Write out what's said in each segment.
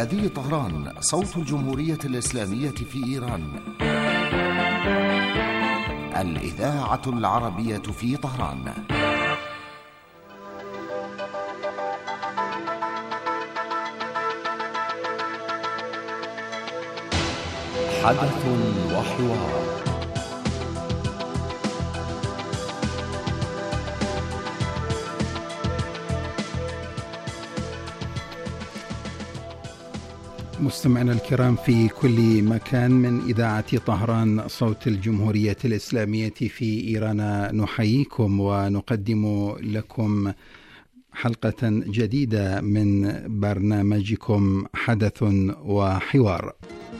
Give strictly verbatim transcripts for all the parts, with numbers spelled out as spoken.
هذه طهران، صوت الجمهورية الإسلامية في إيران. الإذاعة العربية في طهران. حدث وحوار. مستمعينا الكرام في كل مكان من إذاعة طهران صوت الجمهورية الإسلامية في إيران، نحييكم ونقدم لكم حلقة جديدة من برنامجكم حدث وحوار.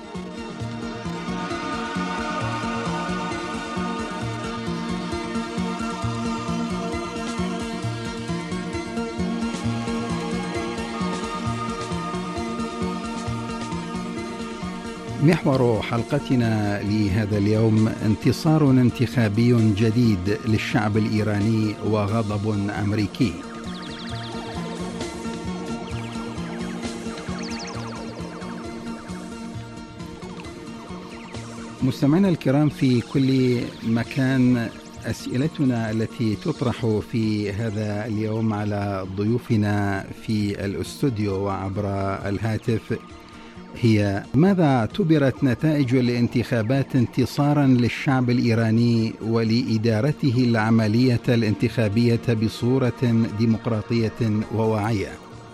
محور حلقتنا لهذا اليوم انتصار انتخابي جديد للشعب الإيراني وغضب أمريكي. مستمعينا الكرام في كل مكان، أسئلتنا التي تطرح في هذا اليوم على ضيوفنا في الاستوديو وعبر الهاتف هي: ماذا اعتبرت نتائج الانتخابات انتصارا للشعب الإيراني ولإدارته العملية الانتخابية بصورة ديمقراطية وواعية؟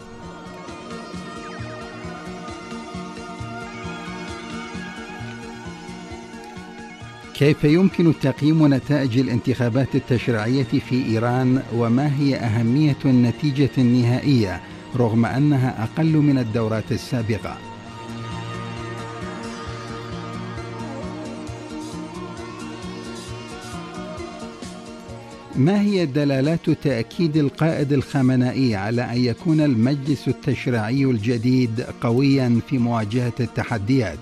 كيف يمكن تقييم نتائج الانتخابات التشريعية في إيران، وما هي أهمية النتيجة النهائية رغم أنها أقل من الدورات السابقة؟ ما هي دلالات تأكيد القائد الخامنئي على أن يكون المجلس التشريعي الجديد قويا في مواجهة التحديات؟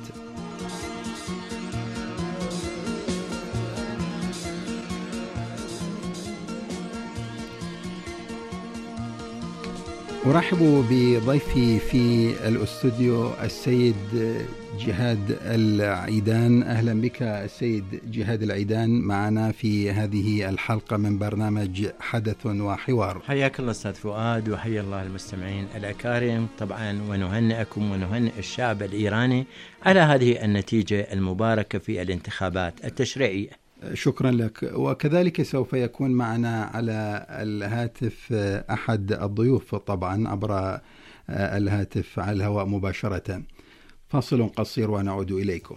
أرحب بضيفي في الاستوديو السيد جهاد العيدان. أهلا بك السيد جهاد العيدان معنا في هذه الحلقة من برنامج حدث وحوار. حياك الله أستاذ فؤاد، وحيا الله المستمعين الأكارم طبعا، ونهنئكم ونهنئ الشعب الإيراني على هذه النتيجة المباركة في الانتخابات التشريعية. شكرا لك. وكذلك سوف يكون معنا على الهاتف أحد الضيوف طبعا عبر الهاتف على الهواء مباشرة. فاصل قصير ونعود إليكم.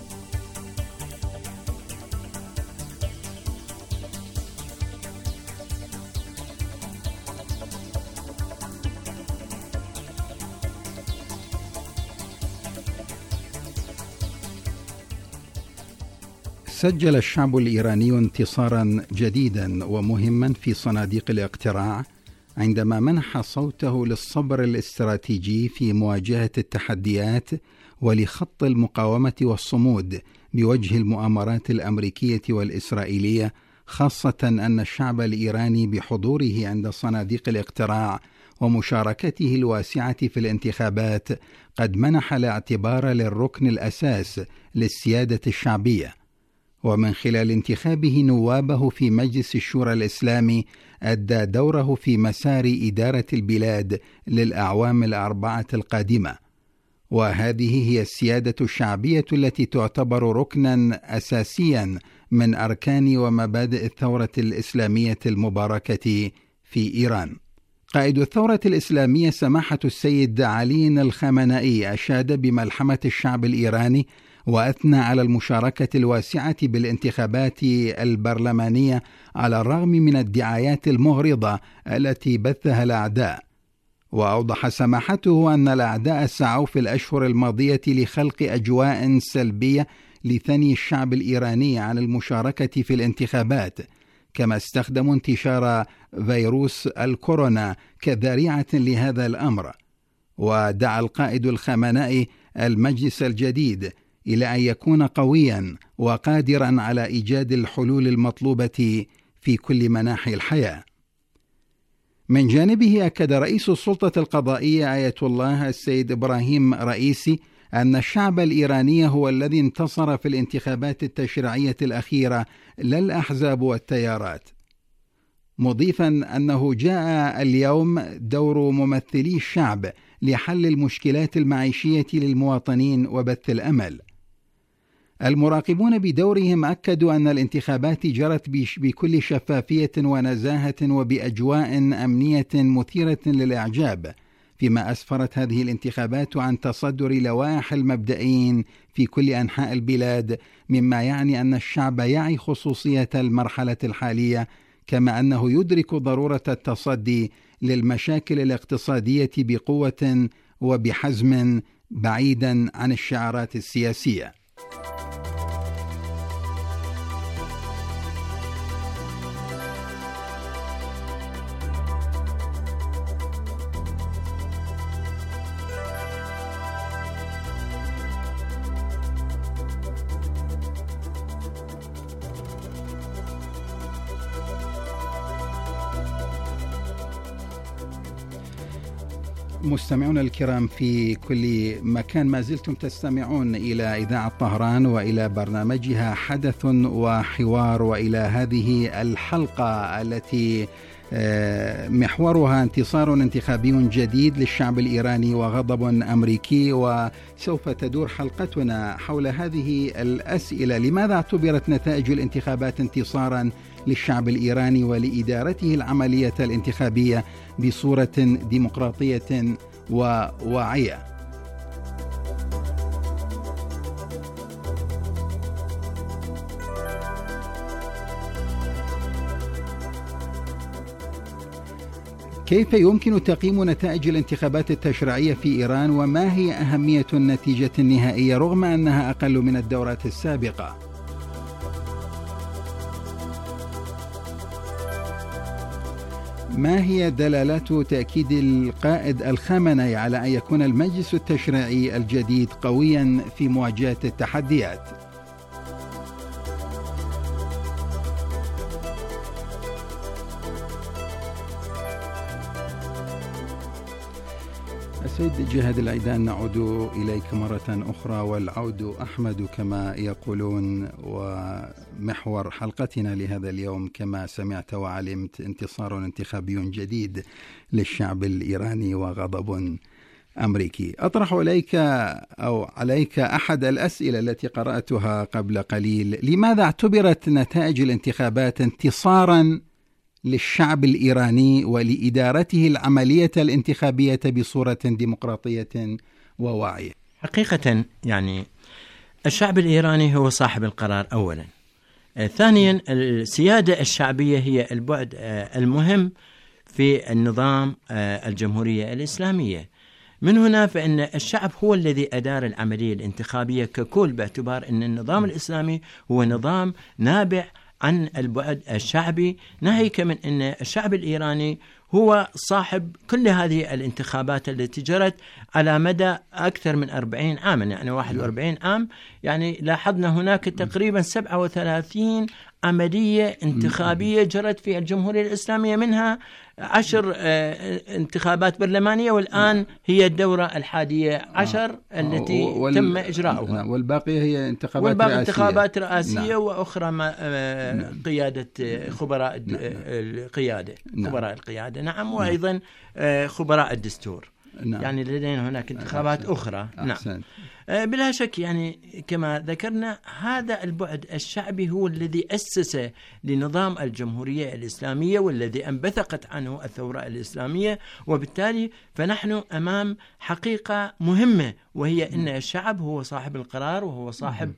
سجل الشعب الإيراني انتصارا جديدا ومهما في صناديق الاقتراع عندما منح صوته للصبر الاستراتيجي في مواجهة التحديات ولخط المقاومة والصمود بوجه المؤامرات الأمريكية والإسرائيلية، خاصة أن الشعب الإيراني بحضوره عند صناديق الاقتراع ومشاركته الواسعة في الانتخابات قد منح الاعتبار للركن الأساس للسيادة الشعبية، ومن خلال انتخابه نوابه في مجلس الشورى الإسلامي أدى دوره في مسار إدارة البلاد للأعوام الأربعة القادمة. وهذه هي السيادة الشعبية التي تعتبر ركنا أساسيا من أركان ومبادئ الثورة الإسلامية المباركة في إيران. قائد الثورة الإسلامية سماحة السيد علي الخامنئي أشاد بملحمة الشعب الإيراني وأثنى على المشاركة الواسعة بالانتخابات البرلمانية على الرغم من الدعايات المغرضة التي بثها الأعداء. وأوضح سماحته أن الأعداء سعوا في الأشهر الماضية لخلق أجواء سلبية لثني الشعب الإيراني عن المشاركة في الانتخابات، كما استخدموا انتشار فيروس الكورونا كذريعة لهذا الأمر. ودعا القائد الخامنئي المجلس الجديد إلى أن يكون قويا وقادرا على إيجاد الحلول المطلوبة في كل مناحي الحياة. من جانبه أكد رئيس السلطة القضائية آية الله السيد إبراهيم رئيسي أن الشعب الإيراني هو الذي انتصر في الانتخابات التشريعية الأخيرة لا الأحزاب والتيارات، مضيفا أنه جاء اليوم دور ممثلي الشعب لحل المشكلات المعيشية للمواطنين وبث الأمل. المراقبون بدورهم أكدوا أن الانتخابات جرت بكل شفافية ونزاهة وبأجواء أمنية مثيرة للإعجاب، فيما أسفرت هذه الانتخابات عن تصدر لوائح المبدئيين في كل أنحاء البلاد، مما يعني أن الشعب يعي خصوصية المرحلة الحالية، كما أنه يدرك ضرورة التصدي للمشاكل الاقتصادية بقوة وبحزم بعيدا عن الشعارات السياسية. مستمعونا الكرام في كل مكان، ما زلتم تستمعون إلى إذاعة طهران وإلى برنامجها حدث وحوار، وإلى هذه الحلقة التي محورها انتصار انتخابي جديد للشعب الإيراني وغضب أمريكي. وسوف تدور حلقتنا حول هذه الأسئلة: لماذا اعتبرت نتائج الانتخابات انتصارا للشعب الإيراني ولإدارته العملية الانتخابية بصورة ديمقراطية وواعية؟ كيف يمكن تقييم نتائج الانتخابات التشريعية في إيران، وما هي أهمية النتيجة النهائية رغم أنها أقل من الدورات السابقة؟ ما هي دلالات تأكيد القائد الخامنئي على أن يكون المجلس التشريعي الجديد قويا في مواجهة التحديات؟ السيد جهاد العيدان، نعود إليك مرة أخرى، والعود أحمد كما يقولون. ومحور حلقتنا لهذا اليوم كما سمعت وعلمت انتصار انتخابي جديد للشعب الإيراني وغضب أمريكي. أطرح عليك أو عليك أحد الأسئلة التي قرأتها قبل قليل: لماذا اعتبرت نتائج الانتخابات انتصارا للشعب الإيراني ولإدارته العملية الانتخابية بصورة ديمقراطية وواعية؟ حقيقة يعني الشعب الإيراني هو صاحب القرار أولا. آه ثانيا، السيادة الشعبية هي البعد آه المهم في النظام آه الجمهورية الإسلامية. من هنا فإن الشعب هو الذي أدار العملية الانتخابية ككل، باعتبار أن النظام الإسلامي هو نظام نابع عن البعد الشعبي، ناهيك من أن الشعب الإيراني هو صاحب كل هذه الانتخابات التي جرت على مدى أكثر من أربعين عاما، يعني واحد وأربعين عام. يعني لاحظنا هناك تقريبا سبعة وثلاثين عملية انتخابية جرت في الجمهورية الإسلامية، منها عشر انتخابات برلمانية، والآن هي الدورة الحادية عشر التي وال... تم إجراؤها، والباقية هي انتخابات والباقي رئاسية. انتخابات رئاسية نعم. وأخرى ما نعم. قيادة خبراء نعم. القيادة نعم. خبراء القيادة نعم، وأيضا خبراء الدستور نعم. يعني لدينا هناك انتخابات أحسن. أخرى أحسن. نعم بلا شك. يعني كما ذكرنا، هذا البعد الشعبي هو الذي أسس لنظام الجمهورية الإسلامية والذي انبثقت عنه الثورة الإسلامية، وبالتالي فنحن أمام حقيقة مهمة، وهي أن الشعب هو صاحب القرار وهو صاحب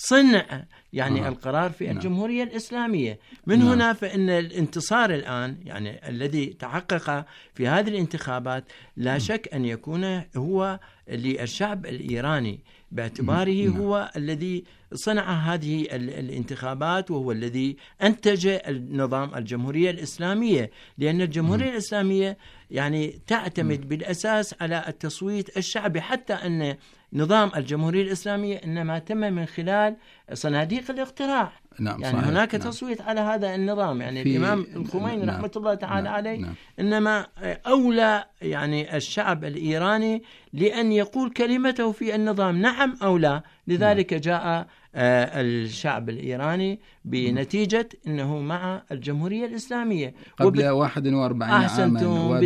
صنع يعني آه. القرار في الجمهورية الإسلامية. من آه. هنا فإن الانتصار الآن يعني الذي تحقق في هذه الانتخابات لا شك أن يكون هو للشعب الإيراني، باعتباره م. هو الذي صنع هذه الانتخابات، وهو الذي أنتج النظام الجمهورية الإسلامية، لأن الجمهورية م. الإسلامية يعني تعتمد م. بالأساس على التصويت الشعبي، حتى أن نظام الجمهورية الإسلامية إنما تم من خلال صناديق الاقتراع. نعم يعني صحيح. هناك نعم. تصويت على هذا النظام، يعني الإمام الخميني نعم. رحمة الله تعالى نعم. عليه نعم. إنما أولى يعني الشعب الإيراني لأن يقول كلمته في النظام نعم أو لا. لذلك نعم. جاء الشعب الإيراني بنتيجة أنه مع الجمهورية الإسلامية قبل وب... واحد وأربعين عاما،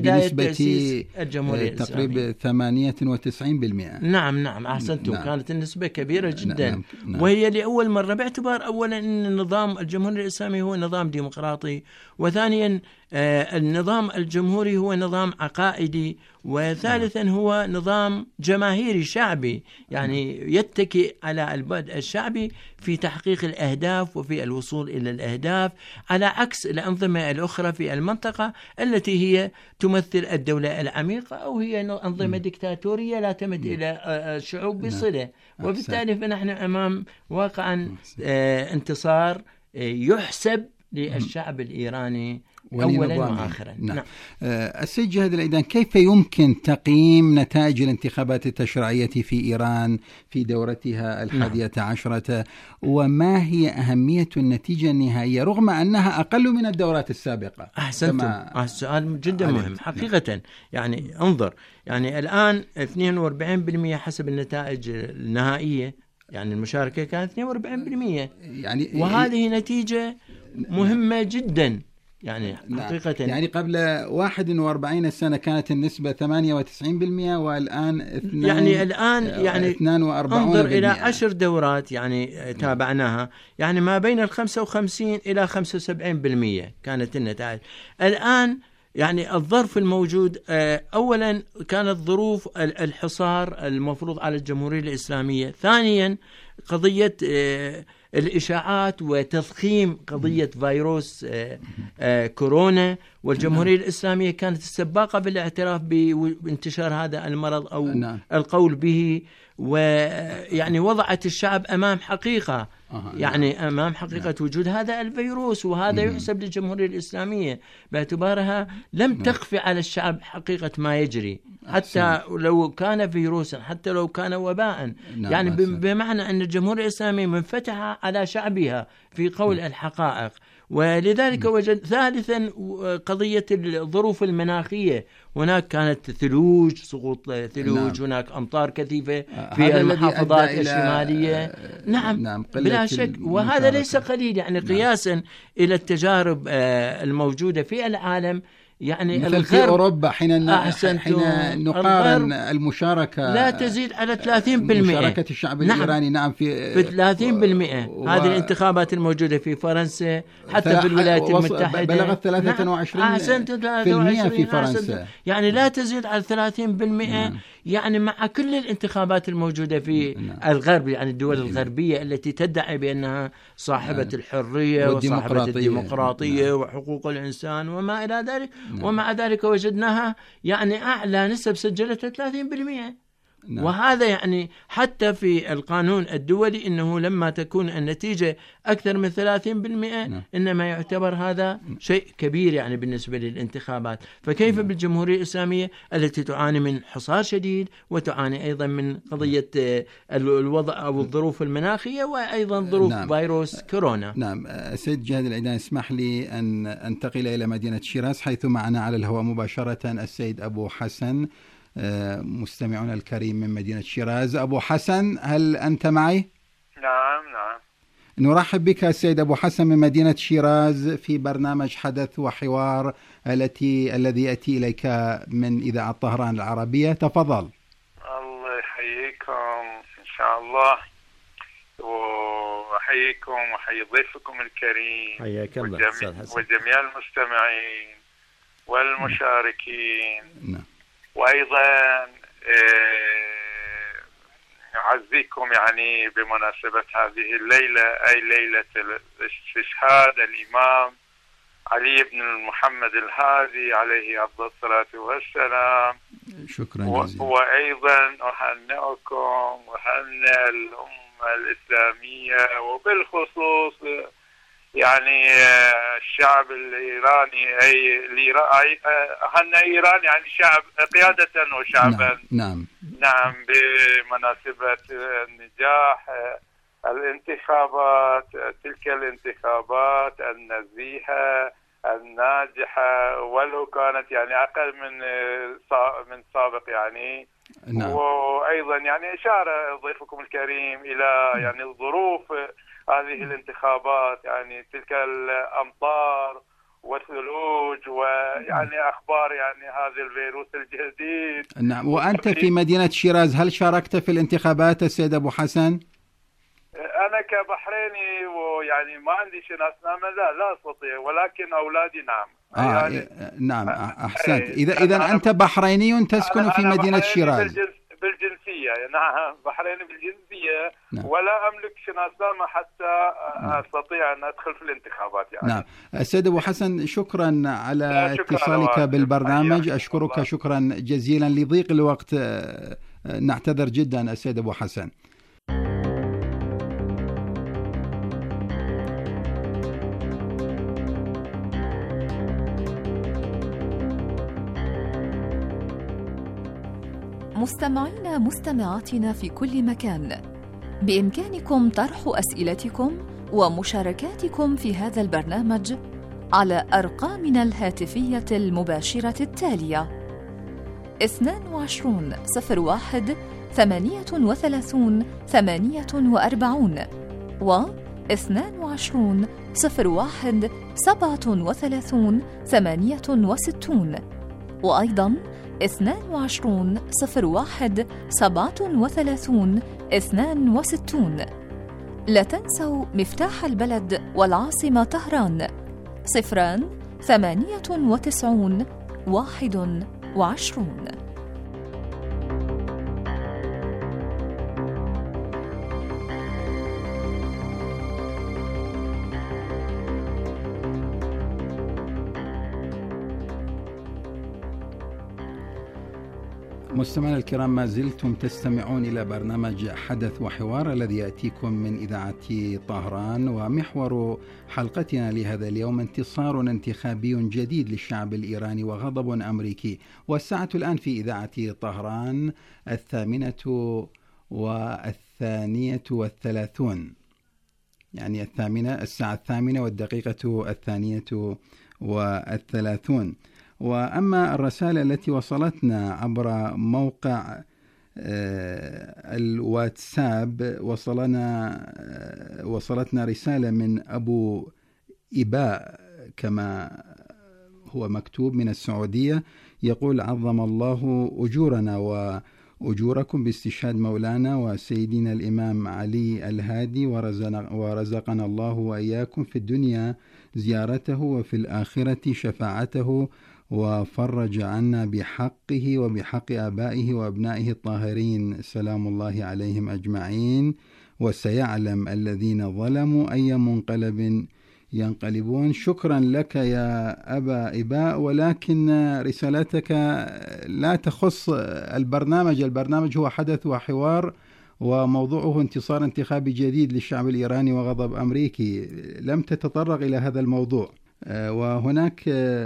وبنسبة تقريبا ثمانية وتسعين بالمئة. نعم نعم أحسنتم. نعم. كانت النسبة كبيرة جدا. نعم. نعم. وهي لأول مرة، باعتبار أولا أن النظام الجمهوري الإسلامي هو نظام ديمقراطي، وثانيا النظام الجمهوري هو نظام عقائدي، وثالثا هو نظام جماهيري شعبي، يعني يتكئ على البدء الشعبي في تحقيق الأهداف وفي الوصول إلى الأهداف، على عكس الأنظمة الأخرى في المنطقة التي هي تمثل الدولة العميقة أو هي أنظمة ديكتاتورية لا تمت إلى الشعوب بصلة. وبالتالي فنحن أمام واقعا انتصار يحسب للشعب الإيراني أولا وآخرا. نعم. نعم. السيد جهاد العيدان، كيف يمكن تقييم نتائج الانتخابات التشريعية في إيران في دورتها الحادية نعم. عشرة، وما هي أهمية النتيجة النهائية رغم أنها أقل من الدورات السابقة؟ أحسنتم. السؤال جدا مهم حقيقة. نعم. يعني انظر، يعني الآن اثنين وأربعين بالمئة حسب النتائج النهائية، يعني المشاركة كانت اثنين وأربعين بالمئة، يعني وهذه نتيجة مهمة نعم. جدا. يعني حقيقة نعم. يعني قبل واحد وأربعين سنة كانت النسبة ثمانية وتسعين بالمئة، والآن يعني الآن يعني اثنين وأربعين انظر إلى عشر دورات يعني تابعناها، يعني ما بين الخمسة وخمسين إلى خمسة وسبعين بالمئة كانت النتائج. الآن يعني الظرف الموجود، أولا كانت ظروف الحصار المفروض على الجمهورية الإسلامية، ثانيا قضية الإشاعات وتضخيم قضية فيروس كورونا، والجمهورية الإسلامية كانت السباقة بالاعتراف بانتشار هذا المرض أو نعم. القول به، ويعني وضعت الشعب أمام حقيقة، يعني نعم. أمام حقيقة نعم. وجود هذا الفيروس، وهذا نعم. يحسب للجمهورية الإسلامية باعتبارها لم نعم. تخفي على الشعب حقيقة ما يجري، حتى أحسن. لو كان فيروسا، حتى لو كان وباء نعم. يعني أحسن. بمعنى أن الجمهورية الإسلامية منفتحة على شعبها في قول نعم. الحقائق. ولذلك وجد ثالثا قضية الظروف المناخية، هناك كانت ثلوج، سقوط ثلوج، نعم. هناك أمطار كثيفة في المحافظات الشمالية، نعم, نعم بلا شك، وهذا ليس قليل يعني نعم. قياسا إلى التجارب الموجودة في العالم. يعني مثل في أوروبا حين حين نقارن المشاركة لا تزيد على ثلاثين بالمئة مشاركة الشعب نعم. الإيراني نعم في في ثلاثين بالمئة و... هذه الانتخابات الموجودة في فرنسا حتى ثلاث... في الولايات المتحدة بلغت ثلاثة وعشرين بالمئة في فرنسا، يعني لا تزيد على ثلاثين بالمئة نعم. يعني مع كل الانتخابات الموجودة في نعم. الغرب، يعني الدول الغربية التي تدعي بأنها صاحبة نعم. الحرية وصاحبة الديمقراطية نعم. وحقوق الإنسان وما إلى ذلك نعم. ومع ذلك وجدناها يعني أعلى نسب سجلتها ثلاثين بالمئة نعم. وهذا يعني حتى في القانون الدولي إنه لما تكون النتيجة أكثر من ثلاثين بالمئة نعم. إنما يعتبر هذا شيء كبير يعني بالنسبة للانتخابات. فكيف نعم. بالجمهورية الإسلامية التي تعاني من حصار شديد وتعاني أيضا من قضية الوضع أو الظروف المناخية وأيضا ظروف نعم. فيروس كورونا. نعم. سيد جهاد العيدان، اسمح لي أن أنتقل إلى مدينة شيراز، حيث معنا على الهواء مباشرة السيد أبو حسن، مستمعنا الكريم من مدينة شيراز. أبو حسن، هل أنت معي؟ نعم نعم. نرحب بك السيد أبو حسن من مدينة شيراز في برنامج حدث وحوار التي الذي يأتي إليك من إذاعة طهران العربية. تفضل. الله يحييكم إن شاء الله، وأحييكم وحيي ضيفكم الكريم حياك الله وجميع, وجميع المستمعين والمشاركين نعم. وأيضا أعزيكم يعني بمناسبة هذه الليلة، أي ليلة استشهاد الإمام علي بن محمد الهادي عليه أفضل الصلاة والسلام. شكرا جزيلا. وأيضا أهنئكم وأهنئ الأمة الإسلامية وبالخصوص يعني الشعب الإيراني، أي أهنئ إيران يعني شعب قيادة وشعبا. نعم. نعم نعم بمناسبة النجاح الانتخابات، تلك الانتخابات النزيهة الناجحة، ولو كانت يعني أقل من من سابق يعني. نعم. وأيضا يعني أشار ضيفكم الكريم إلى يعني الظروف هذه الانتخابات، يعني تلك الأمطار والثلوج ويعني أخبار يعني هذا الفيروس الجديد. نعم. وأنت في مدينة شيراز هل شاركت في الانتخابات السيد أبو حسن؟ أنا كبحريني ويعني ما عندي شناس نامة، لا لا أستطيع، ولكن أولادي نعم. آه يعني نعم أحسنت. إذا إذا أنت بحريني تسكن في مدينة شيراز. بالجنسية نعم، بحريني بالجنسية. نعم. ولا أملك شناس نامة حتى نعم. أستطيع أن أدخل في الانتخابات يعني. نعم. السيد أبو حسن شكرا على اتصالك بالبرنامج، أشكرك شكرا جزيلا. لضيق الوقت نعتذر جدا السيد أبو حسن. مستمعينا مستمعاتنا في كل مكان، بإمكانكم طرح أسئلتكم ومشاركاتكم في هذا البرنامج على أرقامنا الهاتفية المباشرة التالية: اثنان وعشرون صفر واحد ثمانية وثلاثون ثمانية وأربعون و اثنان وعشرون صفر واحد سبعة وثلاثون ثمانية وستون، وأيضاً اثنان وعشرون صفر واحد سبعة وثلاثون اثنان وستون. لا تنسوا مفتاح البلد والعاصمة طهران صفران ثمانية وتسعون واحد وعشرون. مستمعينا الكرام، ما زلتم تستمعون إلى برنامج حدث وحوار الذي يأتيكم من إذاعة طهران، ومحور حلقتنا لهذا اليوم انتصار انتخابي جديد للشعب الإيراني وغضب أمريكي. والساعة الآن في إذاعة طهران الثامنة والثانية والثلاثون، يعني الثامنة الساعة الثامنة والدقيقة الثانية والثلاثون. وأما الرسالة التي وصلتنا عبر موقع الواتساب، وصلنا وصلتنا رسالة من أبو إباء كما هو مكتوب من السعودية، يقول: عظم الله أجورنا وأجوركم باستشهاد مولانا وسيدنا الإمام علي الهادي، ورزقنا الله وإياكم في الدنيا زيارته وفي الآخرة شفاعته، وفرج عنا بحقه وبحق آبائه وأبنائه الطاهرين سلام الله عليهم أجمعين، وسيعلم الذين ظلموا أي منقلب ينقلبون. شكرا لك يا أبا إباء، ولكن رسالتك لا تخص البرنامج. البرنامج هو حدث وحوار، وموضوعه انتصار انتخابي جديد للشعب الإيراني وغضب أمريكي. لم تتطرق إلى هذا الموضوع، وهناك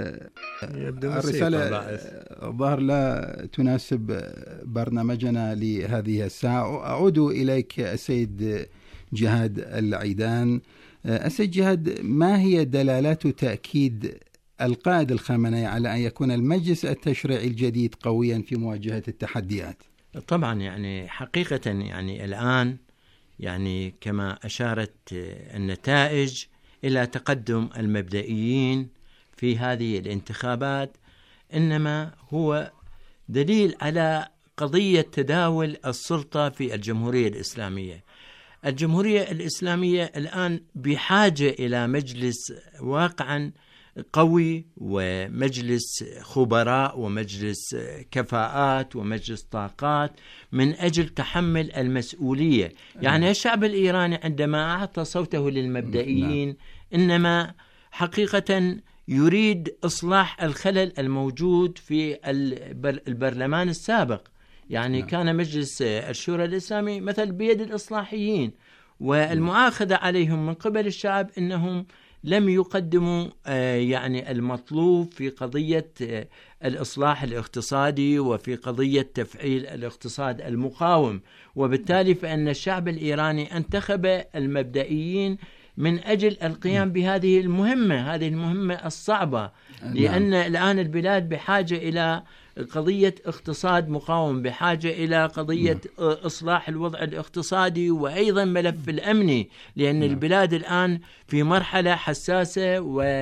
الرسالة ظهر لا تناسب برنامجنا لهذه الساعة. أعود إليك السيد جهاد العيدان. السيد جهاد، ما هي دلالات تأكيد القائد الخامنئي على أن يكون المجلس التشريعي الجديد قويا في مواجهة التحديات؟ طبعا يعني حقيقة يعني الآن يعني كما أشارت النتائج إلى تقدم المبدئيين في هذه الانتخابات، إنما هو دليل على قضية تداول السلطة في الجمهورية الإسلامية. الجمهورية الإسلامية الآن بحاجة إلى مجلس واقعا قوي، ومجلس خبراء، ومجلس كفاءات، ومجلس طاقات من أجل تحمل المسؤولية. يعني الشعب الإيراني عندما أعطى صوته للمبدئيين إنما حقيقة يريد إصلاح الخلل الموجود في البرلمان السابق. يعني كان مجلس الشورى الإسلامي مثل بيد الإصلاحيين، والمؤاخذة عليهم من قبل الشعب إنهم لم يقدموا يعني المطلوب في قضية الإصلاح الاقتصادي وفي قضية تفعيل الاقتصاد المقاوم، وبالتالي فإن الشعب الإيراني انتخب المبدئيين من أجل القيام بهذه المهمة هذه المهمة الصعبة، لأن الآن البلاد بحاجة إلى قضية اقتصاد مقاوم، بحاجة إلى قضية إصلاح الوضع الاقتصادي وأيضا ملف الأمني، لأن البلاد الآن في مرحلة حساسة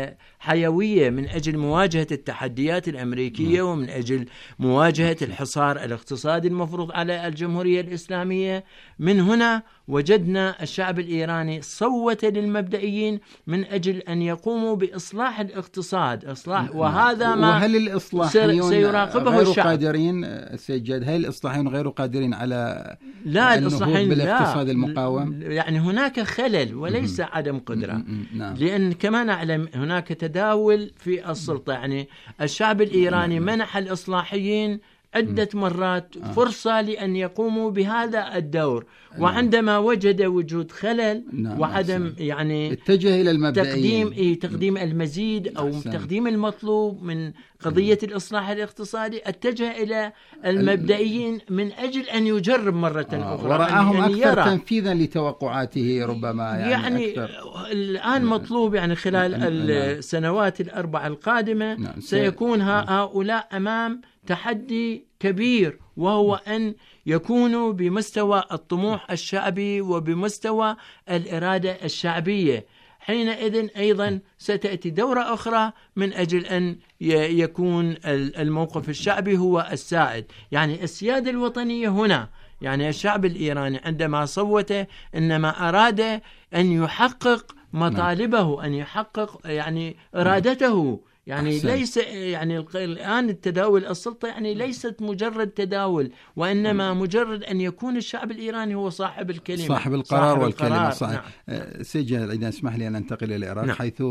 وحيوية من أجل مواجهة التحديات الأمريكية ومن أجل مواجهة الحصار الاقتصادي المفروض على الجمهورية الإسلامية. من هنا وجدنا الشعب الإيراني صوت للمبدئيين من أجل أن يقوموا بإصلاح الاقتصاد إصلاح، وهذا ما وهل الإصلاحيون سيراقبه غير الشعب. قادرين سيجد هل الإصلاحيون غير قادرين على لا الإصلاحيين بالاقتصاد المقاوم؟ يعني هناك خلل وليس عدم قدرة، لأن كما نعلم هناك تداول في السلطة. يعني الشعب الإيراني منح الإصلاحيين عدة مرات فرصة لأن يقوموا بهذا الدور، وعندما وجد وجود خلل وعدم يعني اتجه إلى المبدئيين تقديم إيه تقديم المزيد أو أحسن. تقديم المطلوب من قضية الإصلاح الاقتصادي، اتجه إلى المبدئيين من أجل أن يجرب مرة آه. أخرى ورآهم أن أكثر يرى. تنفيذا لتوقعاته ربما يعني, يعني أكثر. الآن مطلوب يعني خلال السنوات الأربع القادمة سيكون هؤلاء أمام تحدي كبير، وهو أن يكونوا بمستوى الطموح الشعبي وبمستوى الإرادة الشعبية. حينئذ أيضا ستأتي دورة أخرى من أجل أن يكون الموقف الشعبي هو السائد. يعني السيادة الوطنية هنا، يعني الشعب الإيراني عندما صوت إنما أراد أن يحقق مطالبه، أن يحقق يعني إرادته. يعني أحسن. ليس يعني الآن التداول السلطة يعني ليست مجرد تداول، وإنما مجرد أن يكون الشعب الإيراني هو صاحب الكلمة، صاحب القرار صاحب والكلمة القرار. صحيح. نعم. سجل إذا اسمح لي أن أنتقل إلى العراق، نعم. حيث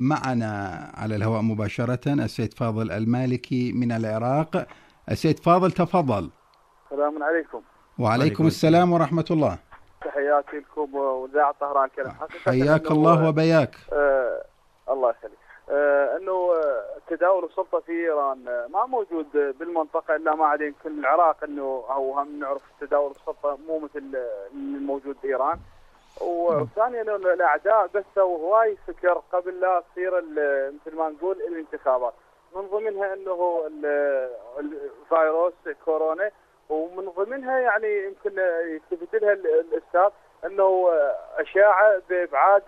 معنا على الهواء مباشرة السيد فاضل المالكي من العراق. السيد فاضل تفضل. السلام عليكم. وعليكم السلام ورحمة الله. تحياتي لكم وإذاعة طهران الكريم. حياك الله وبياك. آه الله يخليك. آه انه تداول السلطه في ايران ما موجود بالمنطقه الا ما عدا يمكن العراق، انه او هم نعرف تداول السلطه مو مثل الموجود بايران. وثانيا انه الاعداء بثوا هواي فكر قبل لا تصير مثل ما نقول الانتخابات، من ضمنها انه الفيروس كورونا، ومن ضمنها يعني يمكن يثبت لها الاستاذ انه اشاعه بابعاد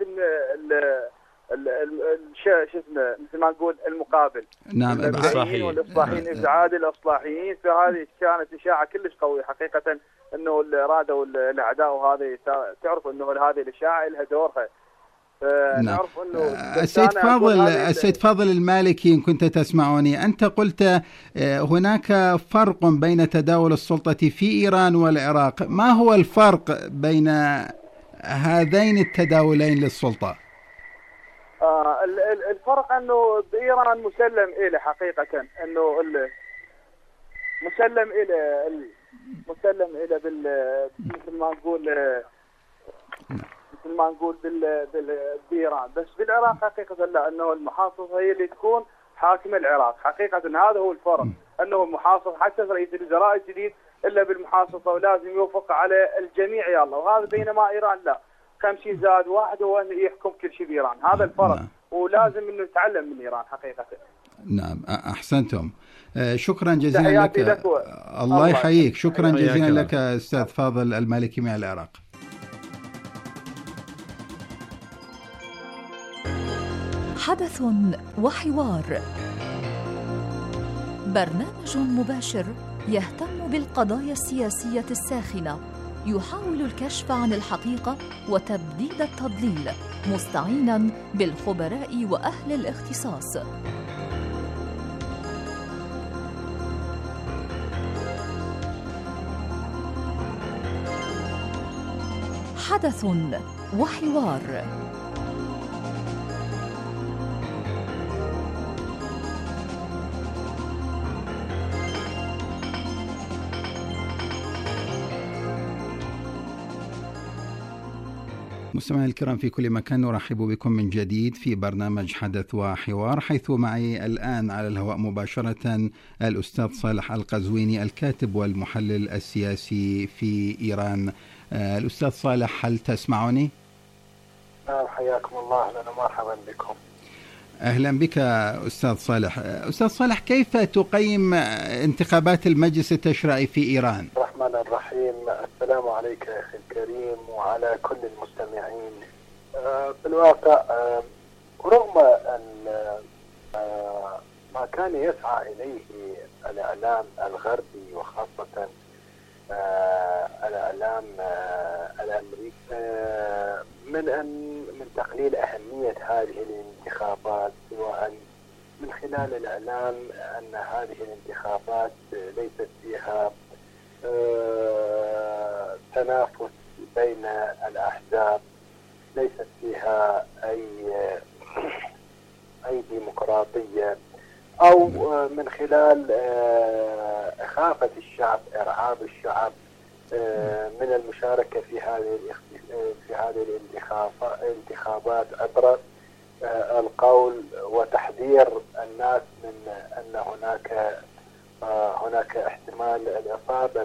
شو اسمه مثل ما نقول المقابل. نعم الاصلاحيين والاصلاحيين ابعاد الاصلاحيين، فهذه كانت اشاعه كلش قويه حقيقه، انه الاراده والاعداء، وهذه تعرف انه هذه الاشاعه لها دورها. نعم. السيد فاضل السيد فاضل المالكي، إن كنت تسمعني، أنت قلت هناك فرق بين تداول السلطة في إيران والعراق، ما هو الفرق بين هذين التداولين للسلطة؟ آه الفرق انه بايران مسلم اليه حقيقه، انه مسلم اليه مسلم اليه بال مثل ما نقول مثل ما نقول بال بايران. بس بالعراق حقيقه لا، انه المحافظه هي اللي تكون حاكمه العراق حقيقه. هذا هو الفرق، انه المحافظ حتى رئيس الوزراء الجديد الا بالمحافظه ولازم يوافق على الجميع يا الله، وهذا بينما ايران لا، كم شيء زاد واحد هو انه يحكم كل شيء بايران. هذا الفرق. نعم. ولازم انه نتعلم من ايران حقيقه. نعم احسنتم. شكرا جزيلا لك, لك و... الله يحييك. شكرا جزيلا لك استاذ فاضل المالكي من العراق. حدث وحوار، برنامج مباشر يهتم بالقضايا السياسية الساخنة، يحاول الكشف عن الحقيقة وتبديد التضليل، مستعينا بالخبراء وأهل الاختصاص. حدث وحوار. مستمعي الكرام في كل مكان، نرحب بكم من جديد في برنامج حدث وحوار، حيث معي الآن على الهواء مباشرة الأستاذ صالح القزويني الكاتب والمحلل السياسي في إيران. الأستاذ صالح، هل تسمعني؟ نعم، حياكم الله، أهلا ومرحبا بكم. أهلا بك أستاذ صالح. أستاذ صالح، كيف تقيم انتخابات المجلس التشريعي في إيران؟ الرحمن الرحيم. السلام عليك يا أخي الكريم وعلى كل المستمعين. في الواقع رغم أن ما كان يسعى إليه الإعلام الغربي وخاصة الإعلام الأمريكي من أن من تقليل أهمية هذه الانتخابات، سواء من خلال الإعلام أن هذه الانتخابات ليست فيها تنافس بين الأحزاب، ليست فيها أي أي ديمقراطية، أو من خلال إخافة الشعب، إرعاب الشعب من المشاركة في هذه في هذه الانتخابات عبر القول وتحذير الناس من أن هناك هناك احتمال الإصابة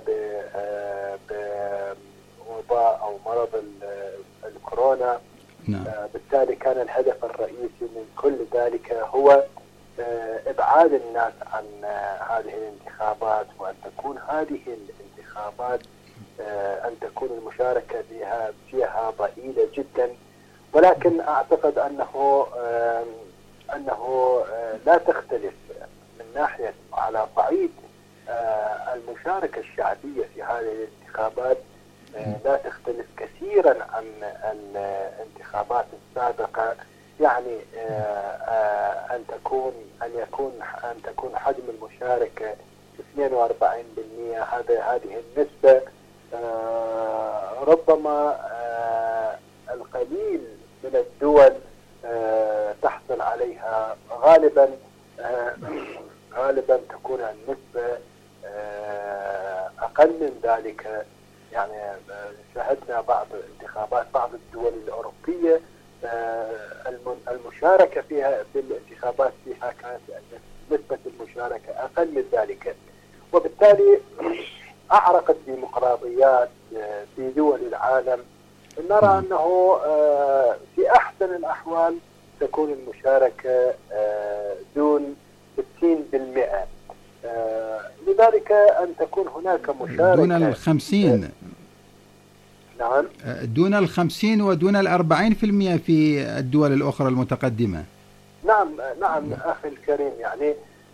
بوباء أو مرض الكورونا. نعم. بالتالي كان الهدف الرئيسي من كل ذلك هو إبعاد الناس عن هذه الانتخابات، وأن تكون هذه الانتخابات أن تكون المشاركة فيها فيها ضئيلة جدا. ولكن أعتقد أنه أنه لا تختلف من ناحية على صعيد المشاركة الشعبية في هذه الانتخابات، لا تختلف كثيرا عن الانتخابات السابقة. يعني أن تكون أن يكون أن تكون حجم المشاركة اثنين وأربعين بالمئة. هذا هذه النسبة ربما القليل من الدول تحصل عليها. غالبا غالبا تكون النسبة أقل من ذلك. يعني شاهدنا بعض انتخابات بعض الدول الأوروبية المشاركة فيها في الانتخابات فيها كانت نسبة المشاركة أقل من ذلك، وبالتالي أعرقت الديمقراطيات في دول العالم. نرى أنه في أحسن الأحوال تكون المشاركة دون ستين بالمئة، لذلك أن تكون هناك مشاركة دون الخمسين. نعم، دون الخمسين ودون الأربعين في المئة في الدول الأخرى المتقدمة. نعم نعم أخي الكريم، يعني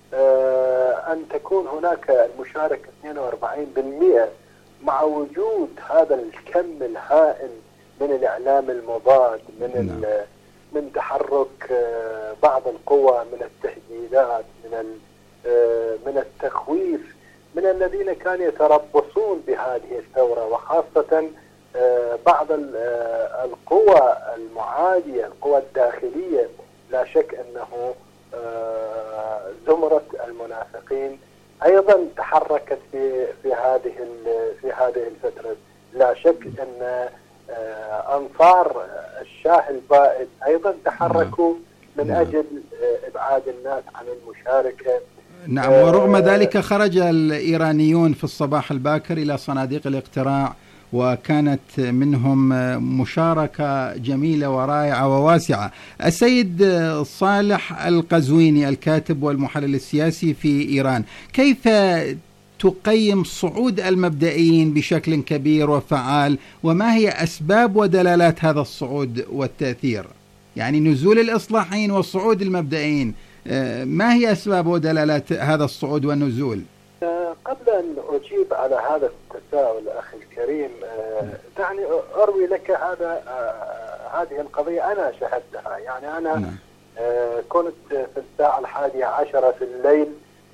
أن تكون هناك المشاركة اثنين وأربعين بالمئة مع وجود هذا الكم الهائل من الإعلام المضاد، من نعم. من تحرك بعض القوى، من التهديدات، من من التخويف، من الذين كانوا يتربصون بهذه الثورة، وخاصة بعض القوى المعادية، القوى الداخلية. لا شك أنه زمرة المنافقين أيضا تحركت في في هذه في هذه الفترة. لا شك أن أنصار الشاه البائد أيضا تحركوا من أجل إبعاد الناس عن المشاركة. نعم، ورغم ذلك خرج الإيرانيون في الصباح الباكر إلى صناديق الاقتراع، وكانت منهم مشاركة جميلة ورائعة وواسعة. السيد صالح القزويني الكاتب والمحلل السياسي في إيران، كيف تقيم صعود المبدئيين بشكل كبير وفعال، وما هي أسباب ودلالات هذا الصعود والتأثير؟ يعني نزول الإصلاحيين وصعود المبدئيين، ما هي أسباب ودلالات هذا الصعود والنزول؟ قبل أن أجيب على هذا التساؤل أخي الكريم، دعني أروي لك هذا هذه القضية أنا شاهدتها. يعني أنا م. كنت في الساعة الحادية عشرة في الليل،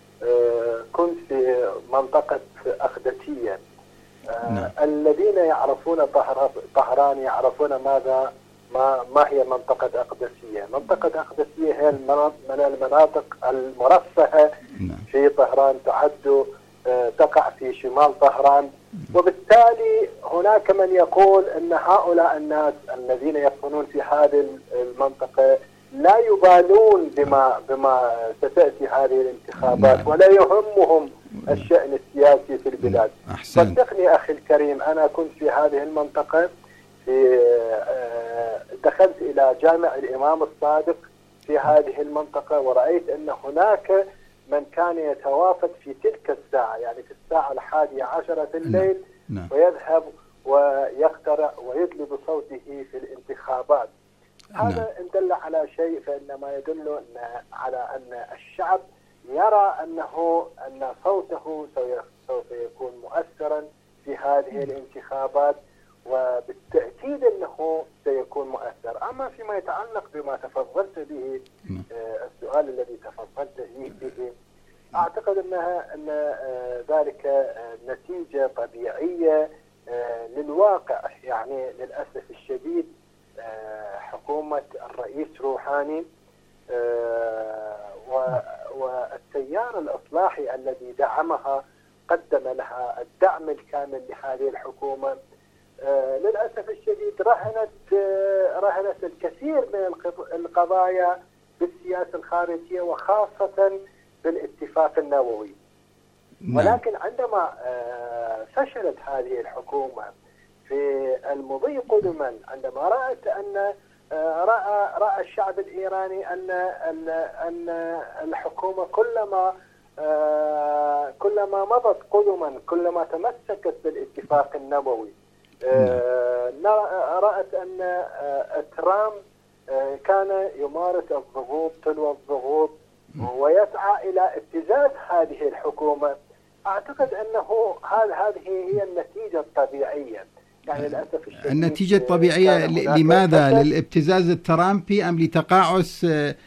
كنت في منطقة أقدسية. م. الذين يعرفون طهران يعرفون ماذا ما ما هي منطقة أقدسية. منطقة أقدسية هي من المناطق المرفهة في طهران، تعد تقع في شمال طهران، وبالتالي هناك من يقول أن هؤلاء الناس الذين يسكنون في هذه المنطقة لا يبالون بما بما ستأتي هذه الانتخابات ولا يهمهم الشأن السياسي في البلاد. صدقني أخي الكريم، أنا كنت في هذه المنطقة، في دخلت إلى جامع الإمام الصادق في هذه المنطقة، ورأيت أن هناك من كان يتوافد في تلك الساعة، يعني في الساعة الحادية عشرة في الليل، نعم. ويذهب ويقترع ويدلي بصوته في الانتخابات. هذا نعم. إن دل على شيء فإنما يدل أن على أن الشعب يرى أنه أن صوته سوف يكون مؤثرا في هذه الانتخابات، وبالتأكيد أنه سيكون مؤثر. أما فيما يتعلق بما تفضلت به، السؤال الذي تفضلت به، أعتقد أنها أن ذلك نتيجة طبيعية للواقع. يعني للأسف الشديد حكومة الرئيس روحاني والتيار الإصلاحي الذي دعمها قدم لها الدعم الكامل لهذه الحكومة، للأسف الشديد رهنت رهنت الكثير من القضايا بالسياسة الخارجية وخاصة بالاتفاق النووي. ولكن عندما فشلت هذه الحكومة في المضي قدما، عندما رأت أن رأى رأى الشعب الإيراني أن أن الحكومة كلما كلما مضت قدما كلما تمسكت بالاتفاق النووي، رأت أن ترامب كان يمارس الضغوط تلو الضغوط ويسعى إلى ابتزاز هذه الحكومة. أعتقد أنه هذه هي النتيجة الطبيعية. يعني للأسف الشديد النتيجة الطبيعية لماذا؟ للابتزاز الترامبي أم لتقاعس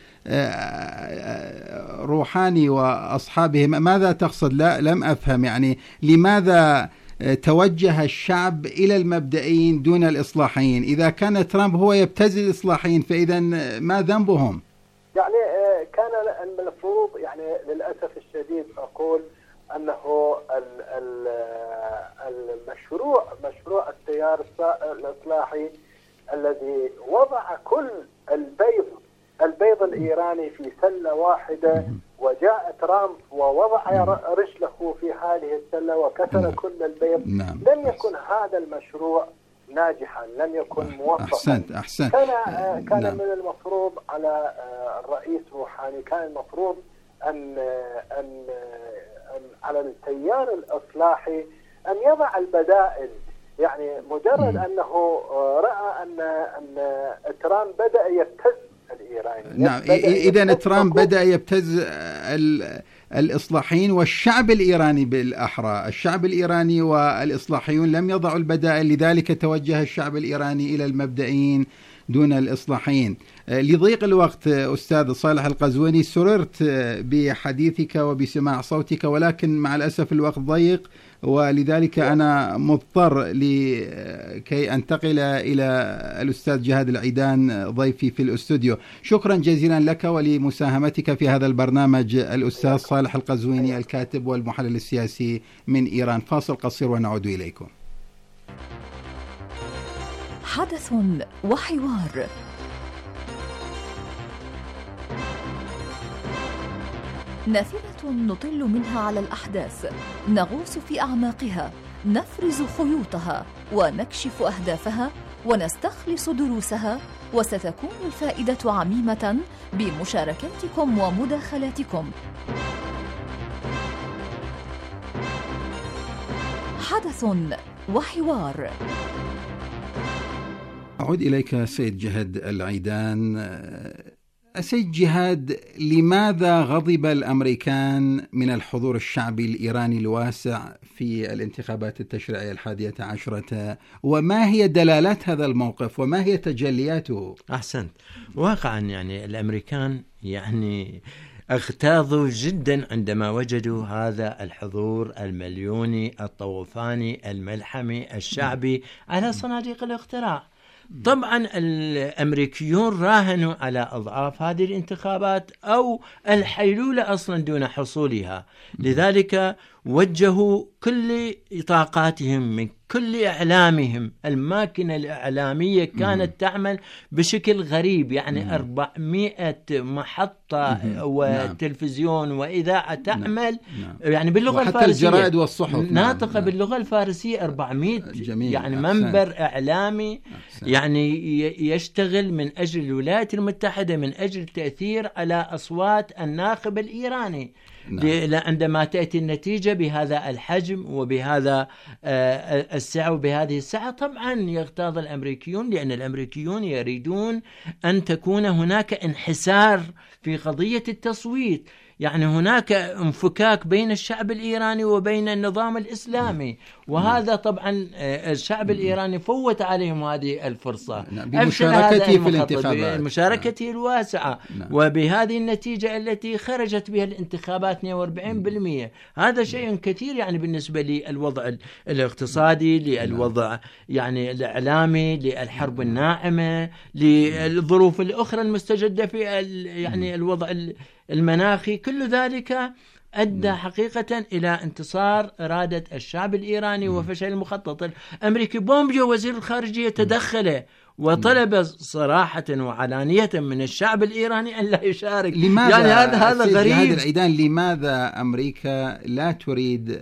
روحاني وأصحابه؟ ماذا تقصد؟ لا لم أفهم. يعني لماذا توجه الشعب إلى المبدئيين دون الإصلاحيين؟ إذا كان ترامب هو يبتز الإصلاحيين فإذا ما ذنبهم؟ يعني كان المفروض، يعني للأسف الشديد أقول أنه المشروع مشروع التيار الإصلاحي الذي وضع كل البيض البيض الإيراني في سلة واحدة، وجاء ترامب ووضع رجله في هذه السلة وكسر كل البيض، لم يكن هذا المشروع ناجحا، لم يكن موفقا. أحسنت أحسنت. كان كان نعم. من المفروض على الرئيس روحاني، كان المفروض أن أن على التيار الإصلاحي أن يضع البدائل. يعني مجرد م. أنه رأى أن أن ترامب بدأ يبتز الإيراني. نعم، إذا ترامب بدأ يبتز الإصلاحيين والشعب الإيراني بالأحرى. الشعب الإيراني والإصلاحيون لم يضعوا البدائل، لذلك توجه الشعب الإيراني إلى المبدئيين دون الإصلاحيين. لضيق الوقت أستاذ صالح القزويني، سررت بحديثك وبسماع صوتك، ولكن مع الأسف الوقت ضيق، ولذلك أنا مضطر لكي أنتقل إلى الأستاذ جهاد العيدان ضيفي في الأستوديو. شكرا جزيلا لك ولمساهمتك في هذا البرنامج الأستاذ صالح القزويني الكاتب والمحلل السياسي من إيران. فاصل قصير ونعود إليكم. حدث وحوار. نافذة نطل منها على الأحداث، نغوص في أعماقها، نفرز خيوطها ونكشف أهدافها ونستخلص دروسها، وستكون الفائدة عميمة بمشاركاتكم ومداخلاتكم. حدث وحوار. أعود إليك سيد جهاد العيدان. سيد جهاد، لماذا غضب الأمريكان من الحضور الشعبي الإيراني الواسع في الانتخابات التشريعية الحادية عشرة، وما هي دلالات هذا الموقف وما هي تجلياته؟ أحسنت. واقعا يعني الأمريكان يعني اغتاظوا جدا عندما وجدوا هذا الحضور المليوني الطوفاني الملحمي الشعبي على صناديق الاقتراع. طبعا الأمريكيون راهنوا على أضعاف هذه الانتخابات أو الحيلولة أصلا دون حصولها، لذلك وجهوا كل طاقاتهم من كل إعلامهم. الماكينة الإعلامية كانت تعمل بشكل غريب، يعني أربعمائة محطة وتلفزيون وإذاعة تعمل يعني باللغة الفارسية، الجرائد والصحف ناطقة باللغة الفارسية أربعمائة يعني منبر إعلامي يعني يشتغل من أجل الولايات المتحدة، من أجل التأثير على أصوات الناخب الإيراني. عندما تأتي النتيجة بهذا الحجم وبهذا السعة وبهذه السعة، طبعا يغتاظ الأمريكيون، لأن الأمريكيون يريدون أن تكون هناك انحسار في قضية التصويت، يعني هناك انفكاك بين الشعب الإيراني وبين النظام الإسلامي، وهذا طبعا الشعب الإيراني فوت عليهم هذه الفرصة بمشاركته في الانتخابات، مشاركته الواسعة، وبهذه النتيجة التي خرجت بها الانتخابات اثنين وأربعين بالمئة. هذا شيء كثير يعني بالنسبة للوضع الاقتصادي، للوضع يعني الإعلامي، للحرب الناعمة، للظروف الأخرى المستجدة في يعني الوضع المناخي. كل ذلك أدى حقيقة إلى انتصار إرادة الشعب الإيراني وفشل المخطط الأمريكي. بومبيو وزير الخارجية تدخل وطلب صراحة وعلانية من الشعب الإيراني أن لا يشارك. لماذا يعني هذا هذا غريب. هذا العيدان لماذا أمريكا لا تريد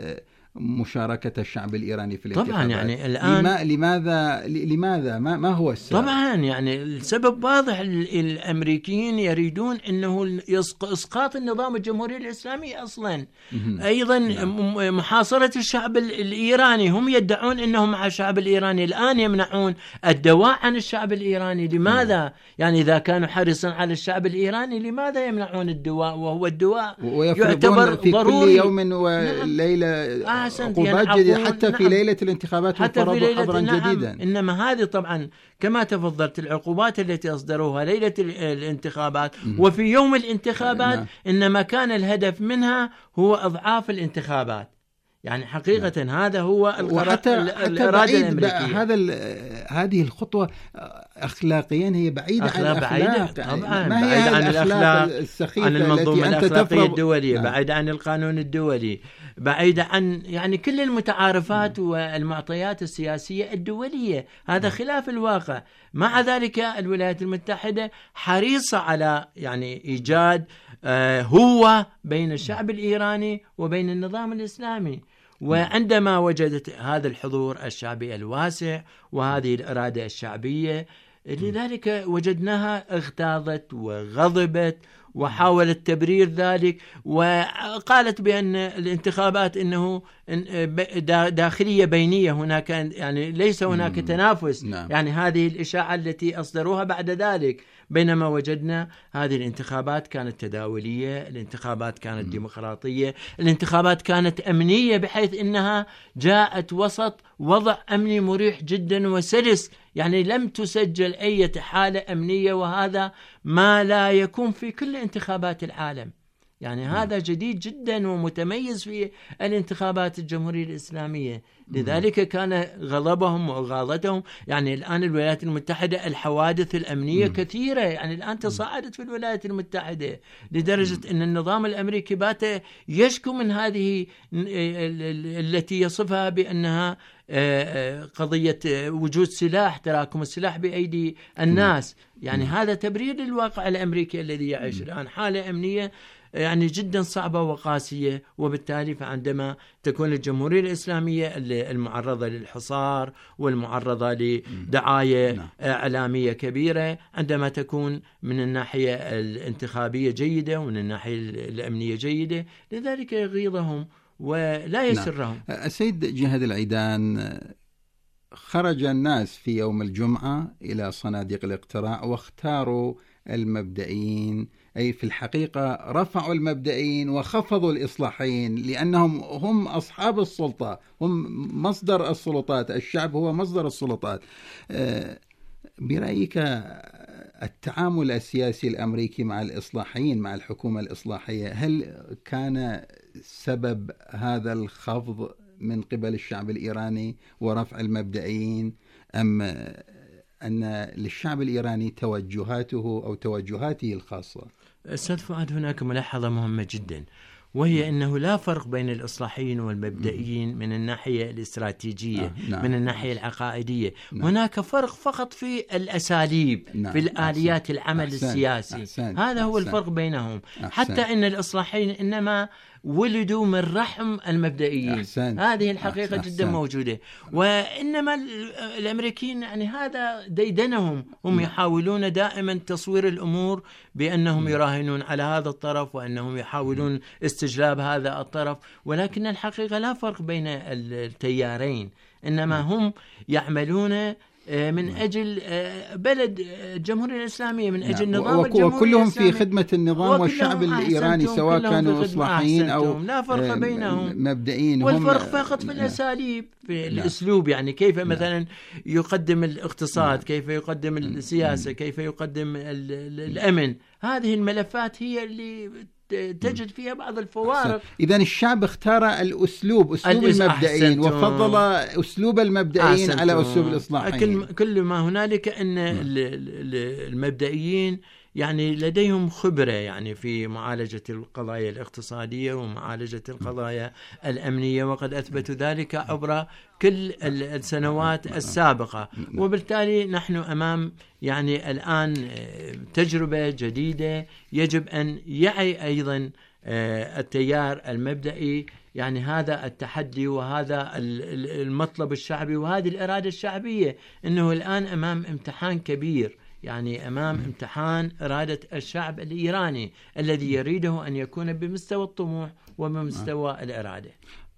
مشاركة الشعب الإيراني في الانتخابات؟ طبعا يعني الآن لما لماذا لماذا ما, ما هو السبب؟ طبعا يعني السبب واضح. الأمريكيين يريدون أنه إسقاط النظام الجمهوري الإسلامي أصلا، أيضا محاصرة الشعب الإيراني. هم يدعون أنهم مع الشعب الإيراني، الآن يمنعون الدواء عن الشعب الإيراني. لماذا؟ يعني إذا كانوا حريصا على الشعب الإيراني لماذا يمنعون الدواء وهو الدواء يعتبر في ضروري كل يوم وليلة عقوبات جديدة حتى نعم. في ليلة الانتخابات حتى في ليلة حظرا نعم. جديدا. إنما هذه طبعا كما تفضلت العقوبات التي أصدروها ليلة الانتخابات م- وفي يوم الانتخابات نعم. إنما كان الهدف منها هو أضعاف الانتخابات. يعني حقيقة نعم. هذا هو القرار الإرادة الأمريكية. هذا هذه الخطوة أخلاقيا هي بعيدة عن الأخلاق، طبعا ما هي عن الأخلاق السخيفة، عن المنظومة الأخلاقية الدولية نعم. بعيدة عن القانون الدولي، بعيدة عن يعني كل المتعارفات نعم. والمعطيات السياسية الدولية. هذا نعم. خلاف الواقع. مع ذلك الولايات المتحدة حريصة على يعني إيجاد آه هو بين الشعب الإيراني وبين النظام الإسلامي. وعندما وجدت هذا الحضور الشعبي الواسع وهذه الإرادة الشعبية، لذلك وجدناها اغتاظت وغضبت وحاولت تبرير ذلك، وقالت بأن الانتخابات إنه داخلية بينية، هناك يعني ليس هناك تنافس. نعم. يعني هذه الإشاعة التي أصدروها بعد ذلك، بينما وجدنا هذه الانتخابات كانت تداولية، الانتخابات كانت م. ديمقراطية، الانتخابات كانت أمنية، بحيث إنها جاءت وسط وضع أمني مريح جدا وسلس. يعني لم تسجل أي حالة أمنية، وهذا ما لا يكون في كل انتخابات العالم. يعني هذا جديد جدا ومتميز في الانتخابات الجمهورية الإسلامية. لذلك كان غضبهم وغاضتهم. يعني الآن الولايات المتحدة الحوادث الأمنية م. كثيرة، يعني الآن تصاعدت في الولايات المتحدة لدرجة أن النظام الأمريكي بات يشكو من هذه التي يصفها بأنها قضية وجود سلاح، تراكم السلاح بأيدي الناس. يعني م. هذا تبرير للواقع الأمريكي الذي يعيش الآن حالة أمنية يعني جدا صعبة وقاسية. وبالتالي فعندما تكون الجمهورية الإسلامية المعرضة للحصار والمعرضة لدعاية نعم. إعلامية كبيرة، عندما تكون من الناحية الانتخابية جيدة ومن الناحية الأمنية جيدة، لذلك يغيظهم ولا يسرهم. نعم. السيد جهاد العيدان، خرج الناس في يوم الجمعة إلى صناديق الاقتراع واختاروا المبدئيين، أي في الحقيقة رفعوا المبدئيين وخفضوا الإصلاحيين، لأنهم هم أصحاب السلطة، هم مصدر السلطات، الشعب هو مصدر السلطات. برأيك التعامل السياسي الأمريكي مع الإصلاحيين، مع الحكومة الإصلاحية، هل كان سبب هذا الخفض من قبل الشعب الإيراني ورفع المبدئيين، أم أن للشعب الإيراني توجهاته أو توجهاته الخاصة. أستاذ فؤاد، هناك ملاحظة مهمة جدا، وهي أنه لا فرق بين الإصلاحيين والمبدئيين من الناحية الاستراتيجية، نعم. من الناحية العقائدية. نعم. هناك فرق فقط في الأساليب، نعم. في الآليات أحسن. العمل أحسن. السياسي. أحسن. هذا هو أحسن. الفرق بينهم. أحسن. حتى أن الإصلاحيين إنما ولدوا من رحم المبدئيين. أحسن. هذه الحقيقة أحسن. جدا موجودة. وإنما الأمريكيين يعني هذا ديدنهم، هم يحاولون دائما تصوير الأمور بأنهم يراهنون على هذا الطرف وأنهم يحاولون استجلاب هذا الطرف، ولكن الحقيقة لا فرق بين التيارين، إنما هم يعملون من أجل بلد الجمهورية الإسلامية، من أجل نظام الجمهورية وكلهم الإسلامية، في خدمة النظام والشعب الإيراني، سواء كانوا إصلاحيين أو لا فرق بينهم مبدئيين. والفرق فقط في الأساليب، في الأسلوب، يعني كيف مثلا يقدم الاقتصاد، كيف يقدم السياسة، كيف يقدم الأمن. هذه الملفات هي اللي تجد فيها بعض الفوارق. إذا الشعب اختار الأسلوب أسلوب المبدئيين، وفضل أسلوب المبدئيين على أسلوب الإصلاحيين. كل ما هنالك أن المبدئيين يعني لديهم خبرة يعني في معالجة القضايا الاقتصادية ومعالجة القضايا الأمنية، وقد أثبتوا ذلك عبر كل السنوات السابقة. وبالتالي نحن أمام يعني الآن تجربة جديدة، يجب أن يعي أيضا التيار المبدئي يعني هذا التحدي وهذا المطلب الشعبي وهذه الإرادة الشعبية، أنه الآن أمام امتحان كبير، يعني أمام امتحان إرادة الشعب الإيراني الذي يريده أن يكون بمستوى الطموح وبمستوى الإرادة.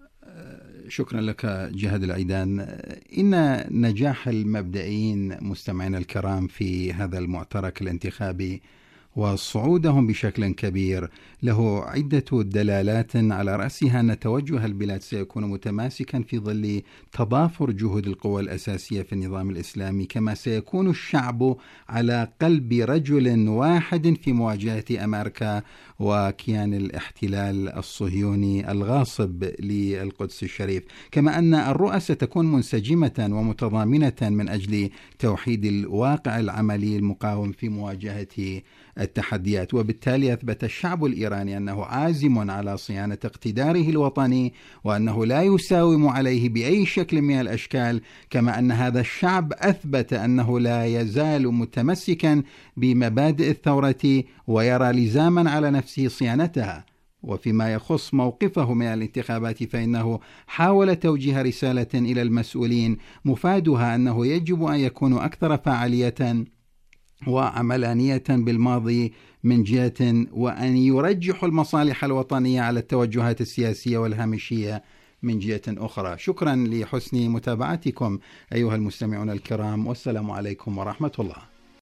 شكرا لك جهاد العيدان. إن نجاح المبدئيين مستمعينا الكرام في هذا المعترك الانتخابي وصعودهم بشكل كبير له عدة دلالات، على رأسها أن توجه البلاد سيكون متماسكا في ظل تضافر جهود القوى الأساسية في النظام الإسلامي، كما سيكون الشعب على قلب رجل واحد في مواجهة أمريكا وكيان الاحتلال الصهيوني الغاصب للقدس الشريف، كما أن الرؤى ستكون منسجمة ومتضامنة من أجل توحيد الواقع العملي المقاوم في مواجهة التحديات. وبالتالي أثبت الشعب الإيراني أنه عازم على صيانة اقتداره الوطني، وأنه لا يساوم عليه بأي شكل من الأشكال، كما أن هذا الشعب أثبت أنه لا يزال متمسكا بمبادئ الثورة ويرى لزاما على نفسه صيانتها. وفيما يخص موقفه من الانتخابات فإنه حاول توجيه رسالة إلى المسؤولين مفادها أنه يجب أن يكونوا أكثر فعالية وعملانية بالماضي من جهة، وأن يرجحوا المصالح الوطنية على التوجهات السياسية والهامشية من جهة أخرى. شكرا لحسن متابعتكم أيها المستمعون الكرام، والسلام عليكم ورحمة الله.